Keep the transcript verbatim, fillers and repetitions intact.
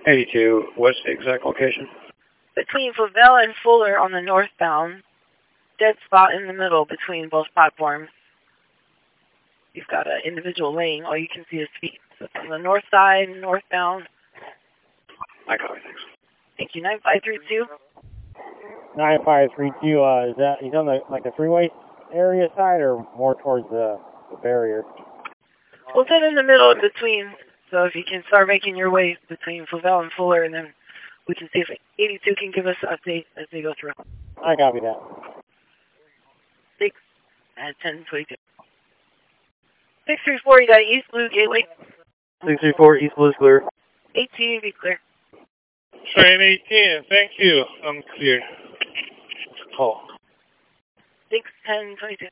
eighty-two, what's the exact location? Between Flavelle and Fuller on the northbound, dead spot in the middle between both platforms. You've got an individual lane, all you can see is feet. So it's on the north side, northbound. I copy, thanks. Thank you, nine five three two. nine five three two, uh, is that, he's on the, like the freeway area side or more towards the, the barrier? We'll sit in the middle in between, so if you can start making your way between Flavelle and Fuller, and then we can see if eighty-two can give us an update as they go through. I copy that. six at ten twenty-two. six three four, you got East Blue Gateway. six three four, East Blue is clear. eighteen, be clear. Train eighteen, thank you. I'm clear. Call. six ten twenty-two.